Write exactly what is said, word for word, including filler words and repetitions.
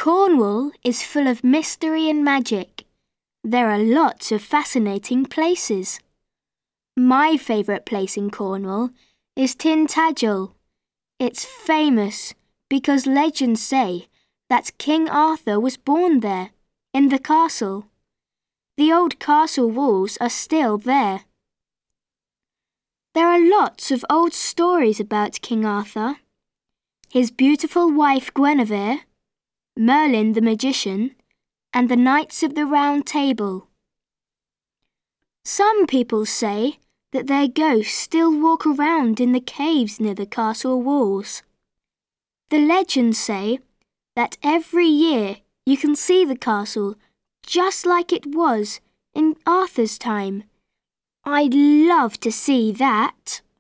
Cornwall is full of mystery and magic. There are lots of fascinating places. My favourite place in Cornwall is Tintagel. It's famous because legends say that King Arthur was born there, in the castle. The old castle walls are still there. There are lots of old stories about King Arthur, his beautiful wife Guinevere, Merlin the magician, and the Knights of the Round Table. Some people say that their ghosts still walk around in the caves near the castle walls. The legends say that every year you can see the castle just like it was in Arthur's time. I'd love to see that.